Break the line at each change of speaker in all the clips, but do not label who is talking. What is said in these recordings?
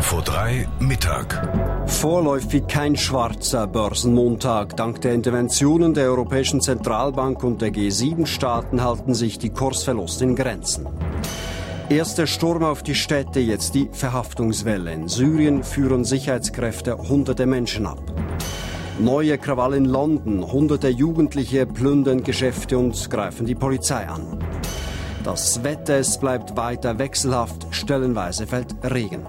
Info 3 Mittag.
Vorläufig kein schwarzer Börsenmontag. Dank der Interventionen der Europäischen Zentralbank und der G7-Staaten halten sich die Kursverluste in Grenzen. Erster Sturm auf die Städte, jetzt die Verhaftungswelle. In Syrien führen Sicherheitskräfte hunderte Menschen ab. Neue Krawalle in London. Hunderte Jugendliche plündern Geschäfte und greifen die Polizei an. Das Wetter, es bleibt weiter wechselhaft. Stellenweise fällt Regen.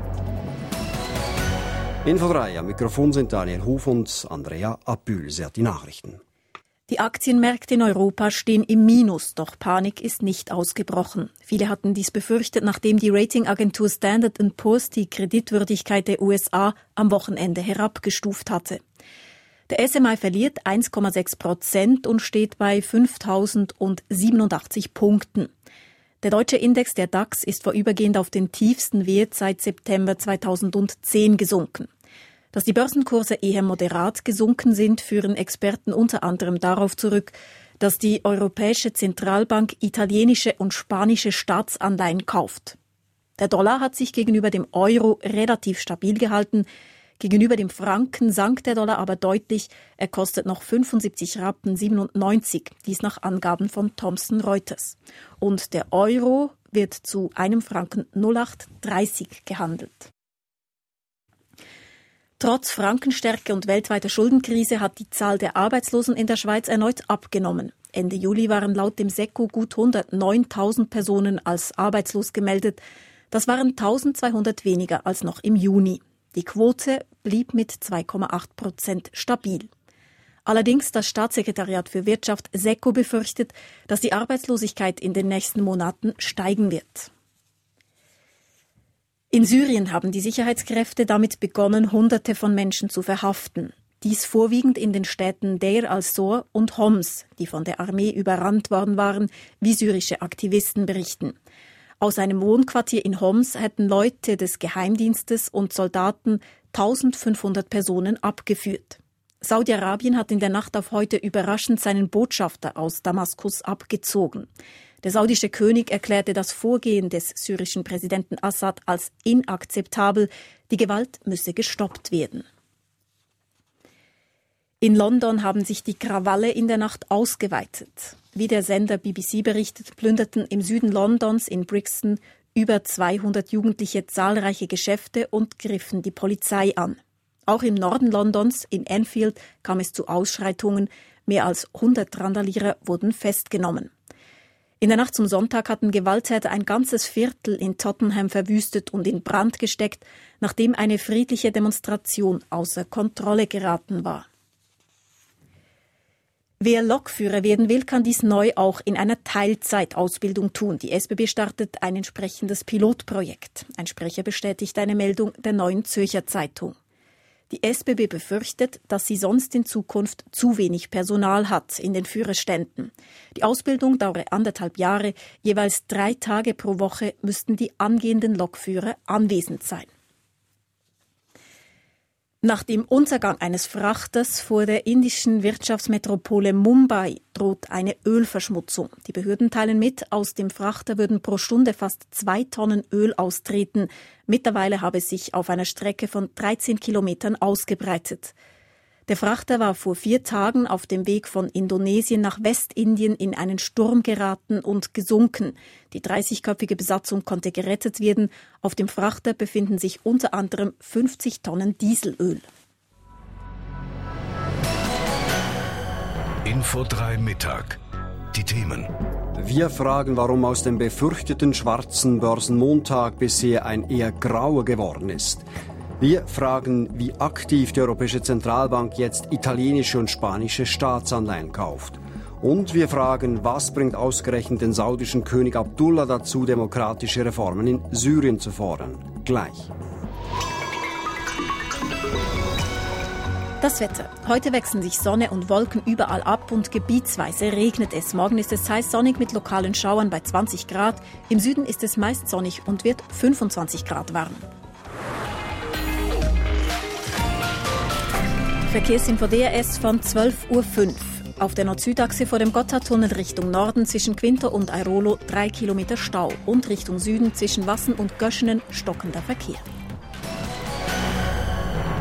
Info 3, am Mikrofon sind Daniel Huf und Andrea Abühl. Sie hat die Nachrichten.
Die Aktienmärkte in Europa stehen im Minus, doch Panik ist nicht ausgebrochen. Viele hatten dies befürchtet, nachdem die Ratingagentur Standard & Poor's die Kreditwürdigkeit der USA am Wochenende herabgestuft hatte. Der SMI verliert 1,6% und steht bei 5.087 Punkten. Der deutsche Index, der DAX, ist vorübergehend auf den tiefsten Wert seit September 2010 gesunken. Dass die Börsenkurse eher moderat gesunken sind, führen Experten unter anderem darauf zurück, dass die Europäische Zentralbank italienische und spanische Staatsanleihen kauft. Der Dollar hat sich gegenüber dem Euro relativ stabil gehalten. Gegenüber dem Franken sank der Dollar aber deutlich. Er kostet noch 75,97 Rappen, dies nach Angaben von Thomson Reuters. Und der Euro wird zu einem Franken 0,830 gehandelt. Trotz Frankenstärke und weltweiter Schuldenkrise hat die Zahl der Arbeitslosen in der Schweiz erneut abgenommen. Ende Juli waren laut dem SECO gut 109.000 Personen als arbeitslos gemeldet. Das waren 1.200 weniger als noch im Juni. Die Quote blieb mit 2,8% stabil. Allerdings das Staatssekretariat für Wirtschaft SECO befürchtet, dass die Arbeitslosigkeit in den nächsten Monaten steigen wird. In Syrien haben die Sicherheitskräfte damit begonnen, Hunderte von Menschen zu verhaften. Dies vorwiegend in den Städten Deir al-Zor und Homs, die von der Armee überrannt worden waren, wie syrische Aktivisten berichten. Aus einem Wohnquartier in Homs hätten Leute des Geheimdienstes und Soldaten 1500 Personen abgeführt. Saudi-Arabien hat in der Nacht auf heute überraschend seinen Botschafter aus Damaskus abgezogen. Der saudische König erklärte das Vorgehen des syrischen Präsidenten Assad als inakzeptabel. Die Gewalt müsse gestoppt werden. In London haben sich die Krawalle in der Nacht ausgeweitet. Wie der Sender BBC berichtet, plünderten im Süden Londons in Brixton über 200 Jugendliche zahlreiche Geschäfte und griffen die Polizei an. Auch im Norden Londons, in Enfield, kam es zu Ausschreitungen. Mehr als 100 Randalierer wurden festgenommen. In der Nacht zum Sonntag hatten Gewalttäter ein ganzes Viertel in Tottenham verwüstet und in Brand gesteckt, nachdem eine friedliche Demonstration außer Kontrolle geraten war. Wer Lokführer werden will, kann dies neu auch in einer Teilzeitausbildung tun. Die SBB startet ein entsprechendes Pilotprojekt. Ein Sprecher bestätigt eine Meldung der Neuen Zürcher Zeitung. Die SBB befürchtet, dass sie sonst in Zukunft zu wenig Personal hat in den Führerständen. Die Ausbildung dauere 1,5 Jahre. Jeweils 3 Tage pro Woche müssten die angehenden Lokführer anwesend sein. Nach dem Untergang eines Frachters vor der indischen Wirtschaftsmetropole Mumbai droht eine Ölverschmutzung. Die Behörden teilen mit, aus dem Frachter würden pro Stunde fast 2 Tonnen Öl austreten. Mittlerweile habe es sich auf einer Strecke von 13 Kilometern ausgebreitet. Der Frachter war vor 4 Tagen auf dem Weg von Indonesien nach Westindien in einen Sturm geraten und gesunken. Die 30-köpfige Besatzung konnte gerettet werden. Auf dem Frachter befinden sich unter anderem 50 Tonnen Dieselöl.
Info 3 Mittag. Die Themen.
Wir fragen, warum aus dem befürchteten schwarzen Börsenmontag bisher ein eher grauer geworden ist. Wir fragen, wie aktiv die Europäische Zentralbank jetzt italienische und spanische Staatsanleihen kauft. Und wir fragen, was bringt ausgerechnet den saudischen König Abdullah dazu, demokratische Reformen in Syrien zu fordern? Gleich.
Das Wetter. Heute wechseln sich Sonne und Wolken überall ab und gebietsweise regnet es. Morgen ist es heiß sonnig mit lokalen Schauern bei 20 Grad. Im Süden ist es meist sonnig und wird 25 Grad warm. Verkehrsinfo DRS von 12.05 Uhr. Auf der Nord-Süd-Achse vor dem Gotthardtunnel Richtung Norden zwischen Quinto und Airolo 3 Kilometer Stau und Richtung Süden zwischen Wassen und Göschenen stockender Verkehr.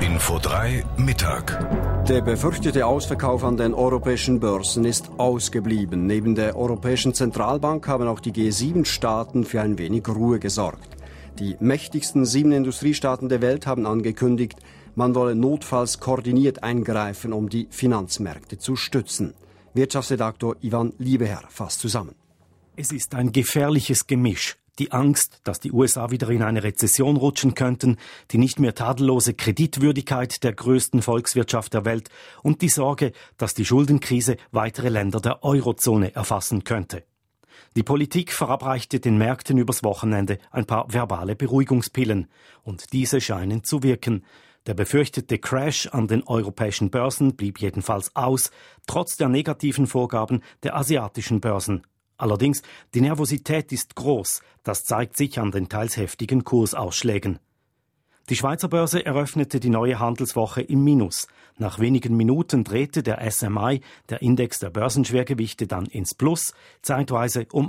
Info 3 Mittag.
Der befürchtete Ausverkauf an den europäischen Börsen ist ausgeblieben. Neben der Europäischen Zentralbank haben auch die G7-Staaten für ein wenig Ruhe gesorgt. Die mächtigsten 7 Industriestaaten der Welt haben angekündigt, man wolle notfalls koordiniert eingreifen, um die Finanzmärkte zu stützen. Wirtschaftsredaktor Ivan Liebeherr fasst zusammen.
Es ist ein gefährliches Gemisch. Die Angst, dass die USA wieder in eine Rezession rutschen könnten, die nicht mehr tadellose Kreditwürdigkeit der größten Volkswirtschaft der Welt und die Sorge, dass die Schuldenkrise weitere Länder der Eurozone erfassen könnte. Die Politik verabreichte den Märkten übers Wochenende ein paar verbale Beruhigungspillen. Und diese scheinen zu wirken. Der befürchtete Crash an den europäischen Börsen blieb jedenfalls aus, trotz der negativen Vorgaben der asiatischen Börsen. Allerdings, die Nervosität ist groß. Das zeigt sich an den teils heftigen Kursausschlägen. Die Schweizer Börse eröffnete die neue Handelswoche im Minus. Nach wenigen Minuten drehte der SMI, der Index der Börsenschwergewichte, dann ins Plus, zeitweise um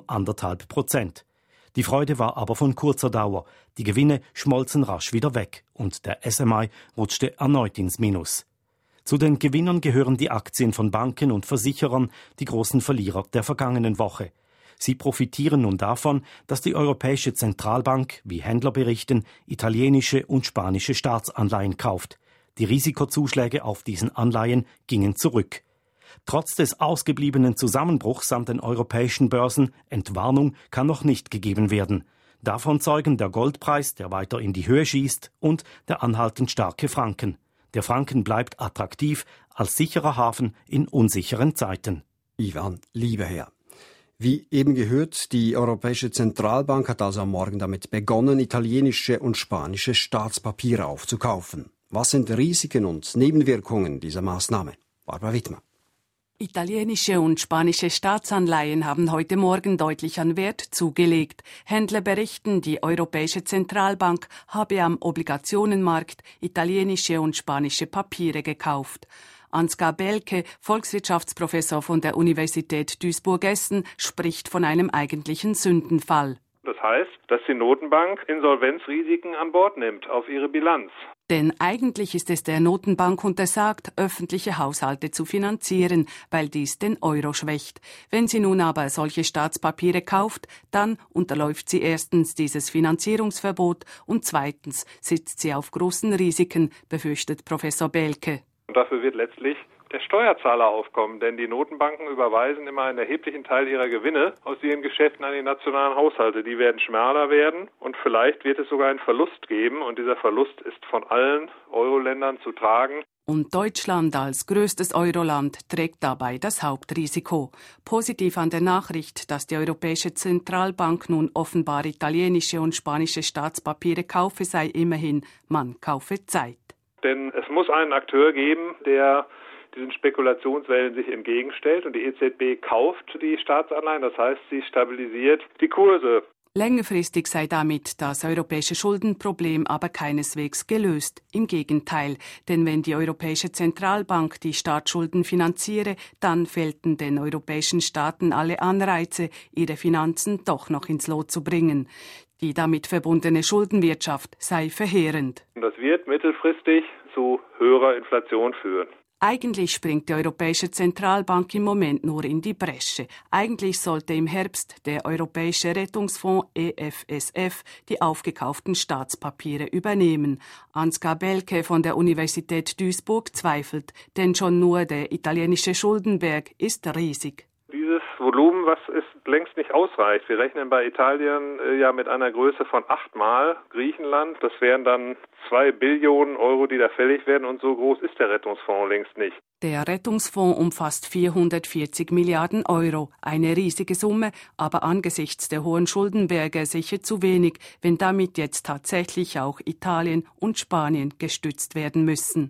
1,5%. Die Freude war aber von kurzer Dauer. Die Gewinne schmolzen rasch wieder weg und der SMI rutschte erneut ins Minus. Zu den Gewinnern gehören die Aktien von Banken und Versicherern, die großen Verlierer der vergangenen Woche. Sie profitieren nun davon, dass die Europäische Zentralbank, wie Händler berichten, italienische und spanische Staatsanleihen kauft. Die Risikozuschläge auf diesen Anleihen gingen zurück. Trotz des ausgebliebenen Zusammenbruchs an den europäischen Börsen, Entwarnung kann noch nicht gegeben werden. Davon zeugen der Goldpreis, der weiter in die Höhe schießt, und der anhaltend starke Franken. Der Franken bleibt attraktiv als sicherer Hafen in unsicheren Zeiten.
Ivan Liebeherr. Wie eben gehört, die Europäische Zentralbank hat also am Morgen damit begonnen, italienische und spanische Staatspapiere aufzukaufen. Was sind Risiken und Nebenwirkungen dieser Maßnahme? Barbara Wittmer.
Italienische und spanische Staatsanleihen haben heute Morgen deutlich an Wert zugelegt. Händler berichten, die Europäische Zentralbank habe am Obligationenmarkt italienische und spanische Papiere gekauft. Ansgar Belke, Volkswirtschaftsprofessor von der Universität Duisburg-Essen, spricht von einem eigentlichen Sündenfall.
Das heißt, dass die Notenbank Insolvenzrisiken an Bord nimmt auf ihre Bilanz.
Denn eigentlich ist es der Notenbank untersagt, öffentliche Haushalte zu finanzieren, weil dies den Euro schwächt. Wenn sie nun aber solche Staatspapiere kauft, dann unterläuft sie erstens dieses Finanzierungsverbot und zweitens sitzt sie auf großen Risiken, befürchtet Professor Belke.
Und dafür wird letztlich der Steuerzahler aufkommen, denn die Notenbanken überweisen immer einen erheblichen Teil ihrer Gewinne aus ihren Geschäften an die nationalen Haushalte. Die werden schmaler werden und vielleicht wird es sogar einen Verlust geben und dieser Verlust ist von allen Euro-Ländern zu tragen.
Und Deutschland als größtes Euroland trägt dabei das Hauptrisiko. Positiv an der Nachricht, dass die Europäische Zentralbank nun offenbar italienische und spanische Staatspapiere kaufe, sei immerhin, man kaufe Zeit.
Denn es muss einen Akteur geben, der diesen Spekulationswellen sich entgegenstellt und die EZB kauft die Staatsanleihen, das heißt, sie stabilisiert die Kurse.
Längerfristig sei damit das europäische Schuldenproblem aber keineswegs gelöst. Im Gegenteil, denn wenn die Europäische Zentralbank die Staatsschulden finanziere, dann fehlten den europäischen Staaten alle Anreize, ihre Finanzen doch noch ins Lot zu bringen. Die damit verbundene Schuldenwirtschaft sei verheerend.
Das wird mittelfristig zu höherer Inflation führen.
Eigentlich springt die Europäische Zentralbank im Moment nur in die Bresche. Eigentlich sollte im Herbst der Europäische Rettungsfonds EFSF die aufgekauften Staatspapiere übernehmen. Ansgar Belke von der Universität Duisburg zweifelt, denn schon nur der italienische Schuldenberg ist riesig.
Dieses Volumen, was ist längst nicht ausreicht. Wir rechnen bei Italien ja mit einer Größe von 8-mal Griechenland. Das wären dann 2 Billionen Euro, die da fällig werden. Und so groß ist der Rettungsfonds längst nicht.
Der Rettungsfonds umfasst 440 Milliarden Euro. Eine riesige Summe, aber angesichts der hohen Schuldenberge sicher zu wenig, wenn damit jetzt tatsächlich auch Italien und Spanien gestützt werden müssen.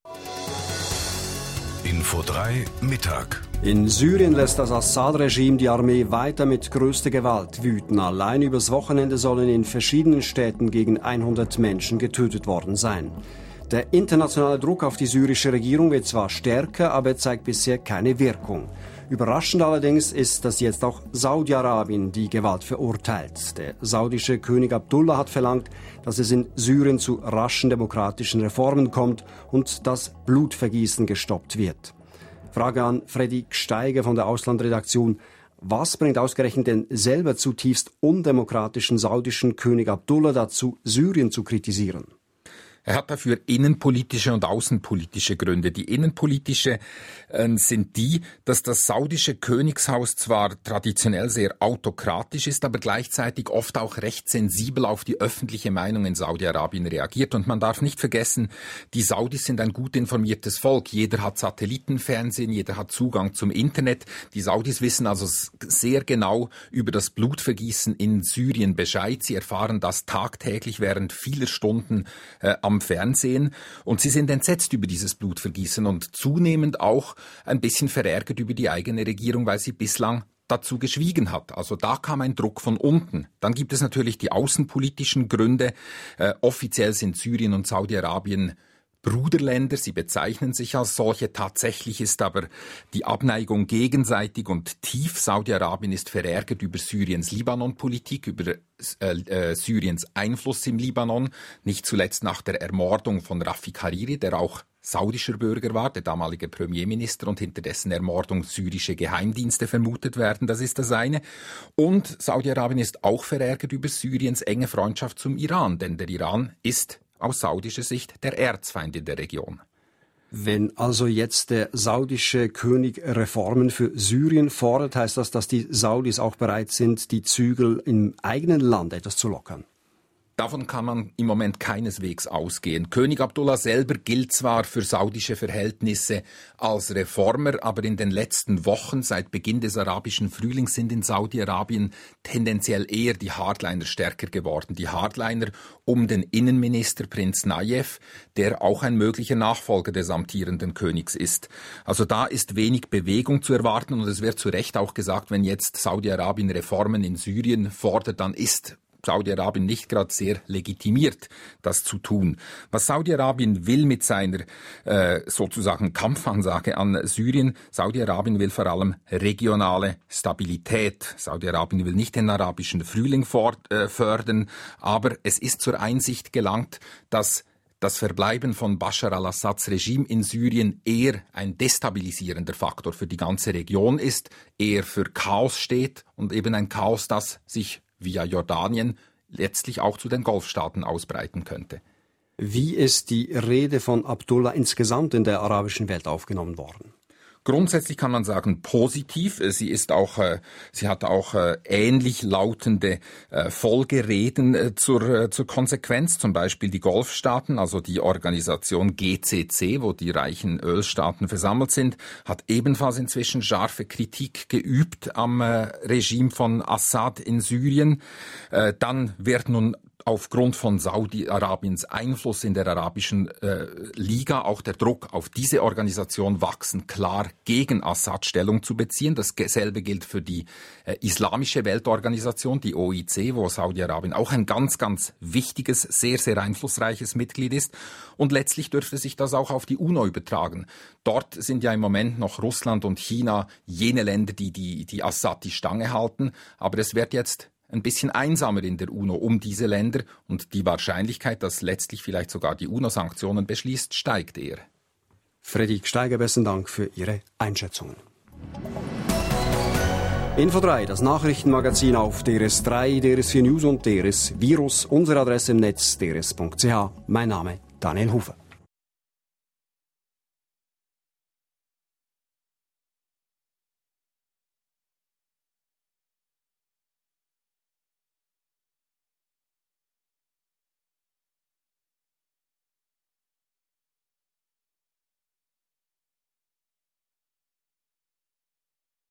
Info 3 Mittag.
In Syrien lässt das Assad-Regime die Armee weiter mit größter Gewalt wüten. Allein übers Wochenende sollen in verschiedenen Städten gegen 100 Menschen getötet worden sein. Der internationale Druck auf die syrische Regierung wird zwar stärker, aber er zeigt bisher keine Wirkung. Überraschend allerdings ist, dass jetzt auch Saudi-Arabien die Gewalt verurteilt. Der saudische König Abdullah hat verlangt, dass es in Syrien zu raschen demokratischen Reformen kommt und das Blutvergießen gestoppt wird. Frage an Freddy Gsteiger von der Auslandredaktion. Was bringt ausgerechnet den selber zutiefst undemokratischen saudischen König Abdullah dazu, Syrien zu kritisieren?
Er hat dafür innenpolitische und außenpolitische Gründe. Die innenpolitische sind die, dass das saudische Königshaus zwar traditionell sehr autokratisch ist, aber gleichzeitig oft auch recht sensibel auf die öffentliche Meinung in Saudi-Arabien reagiert. Und man darf nicht vergessen, die Saudis sind ein gut informiertes Volk. Jeder hat Satellitenfernsehen, jeder hat Zugang zum Internet. Die Saudis wissen also sehr genau über das Blutvergießen in Syrien Bescheid. Sie erfahren das tagtäglich während vieler Stunden am Fernsehen, und sie sind entsetzt über dieses Blutvergießen und zunehmend auch ein bisschen verärgert über die eigene Regierung, weil sie bislang dazu geschwiegen hat. Also da kam ein Druck von unten. Dann gibt es natürlich die außenpolitischen Gründe. Offiziell sind Syrien und Saudi-Arabien Bruderländer, sie bezeichnen sich als solche. Tatsächlich ist aber die Abneigung gegenseitig und tief. Saudi-Arabien ist verärgert über Syriens Libanon-Politik, über Syriens Einfluss im Libanon, nicht zuletzt nach der Ermordung von Rafik Hariri, der auch saudischer Bürger war, der damalige Premierminister, und hinter dessen Ermordung syrische Geheimdienste vermutet werden. Das ist das eine. Und Saudi-Arabien ist auch verärgert über Syriens enge Freundschaft zum Iran, denn der Iran ist aus saudischer Sicht der Erzfeind in der Region.
Wenn also jetzt der saudische König Reformen für Syrien fordert, heißt das, dass die Saudis auch bereit sind, die Zügel im eigenen Land etwas zu lockern?
Davon kann man im Moment keineswegs ausgehen. König Abdullah selber gilt zwar für saudische Verhältnisse als Reformer, aber in den letzten Wochen, seit Beginn des arabischen Frühlings, sind in Saudi-Arabien tendenziell eher die Hardliner stärker geworden. Die Hardliner um den Innenminister Prinz Nayef, der auch ein möglicher Nachfolger des amtierenden Königs ist. Also da ist wenig Bewegung zu erwarten, und es wird zu Recht auch gesagt, wenn jetzt Saudi-Arabien Reformen in Syrien fordert, dann ist Saudi-Arabien nicht gerade sehr legitimiert, das zu tun. Was Saudi-Arabien will mit seiner sozusagen Kampfansage an Syrien, Saudi-Arabien will vor allem regionale Stabilität. Saudi-Arabien will nicht den arabischen Frühling fördern, aber es ist zur Einsicht gelangt, dass das Verbleiben von Bashar al-Assads Regime in Syrien eher ein destabilisierender Faktor für die ganze Region ist, eher für Chaos steht, und eben ein Chaos, das sich via Jordanien letztlich auch zu den Golfstaaten ausbreiten könnte.
Wie ist die Rede von Abdullah insgesamt in der arabischen Welt aufgenommen worden?
Grundsätzlich kann man sagen positiv. Sie hat auch ähnlich lautende Folgereden zur Konsequenz. Zum Beispiel die Golfstaaten, also die Organisation GCC, wo die reichen Ölstaaten versammelt sind, hat ebenfalls inzwischen scharfe Kritik geübt am Regime von Assad in Syrien. Dann wird nun aufgrund von Saudi-Arabiens Einfluss in der arabischen Liga auch der Druck auf diese Organisation wachsen, klar gegen Assad Stellung zu beziehen. Dasselbe gilt für die islamische Weltorganisation, die OIC, wo Saudi-Arabien auch ein ganz, ganz wichtiges, sehr, sehr einflussreiches Mitglied ist. Und letztlich dürfte sich das auch auf die UNO übertragen. Dort sind ja im Moment noch Russland und China jene Länder, die Assad die Stange halten. Aber es wird jetzt ein bisschen einsamer in der UNO um diese Länder, und die Wahrscheinlichkeit, dass letztlich vielleicht sogar die UNO Sanktionen beschließt, steigt eher.
Freddy Gsteiger, besten Dank für Ihre Einschätzungen. Info 3, das Nachrichtenmagazin auf DRS3, DRS4 News und DRS Virus. Unsere Adresse im Netz drs.ch. Mein Name Daniel Hufer.